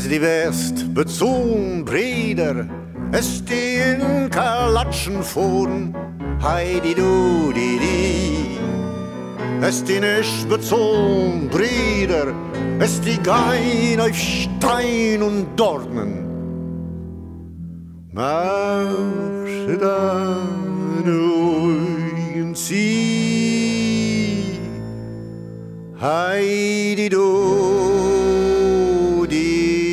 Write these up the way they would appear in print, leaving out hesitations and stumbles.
die wärst bezogen, Brüder, es die in Kalatschen fuhren, heidi du, di. Es die nicht bezogen, Brüder, es die gein auf Stein und Dornen. Marsch deine Augen zieh, heidi du, di.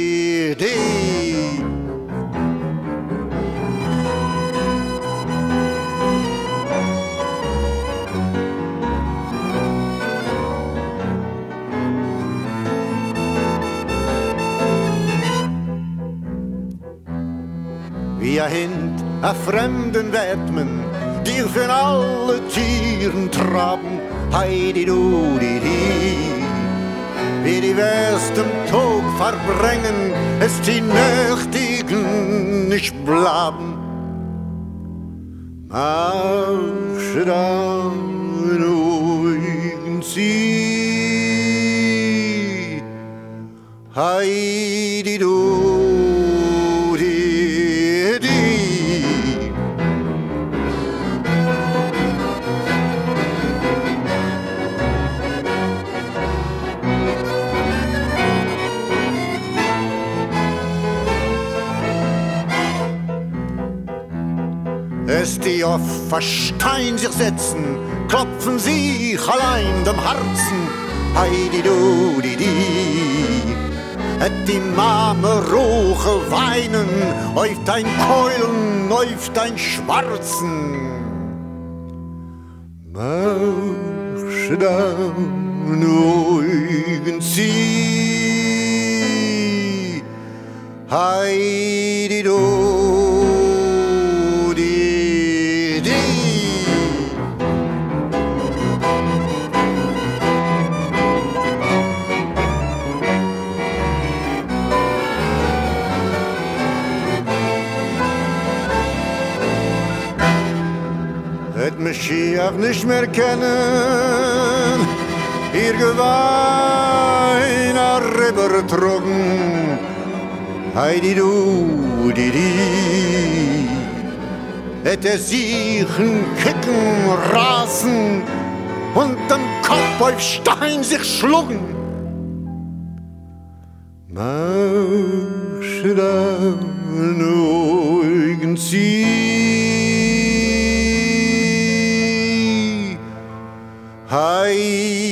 Wie ein Hund, a fremden Wettmen, dir für alle Tieren traben, heidi du, di. Wie die West im Tag verbringen, es die Nächtigen nicht blaben. Marsch deine Augen zieh, heidi du. Es die auf Verstein sich setzen, klopfen sich allein dem Herzen, heidi du, di. Et die Mame Roche weinen, auf dein Keulen, auf dein Schwarzen. Marsch deine Augen zieh, heidi du. Het Mashiach nicht mehr kennen, ihr Gewein rübergetrogen, heidi du, di. Hätte sich Kicken rasen und dem Kopf auf Stein sich schlugen. Marsch deine Augen zieh, heidi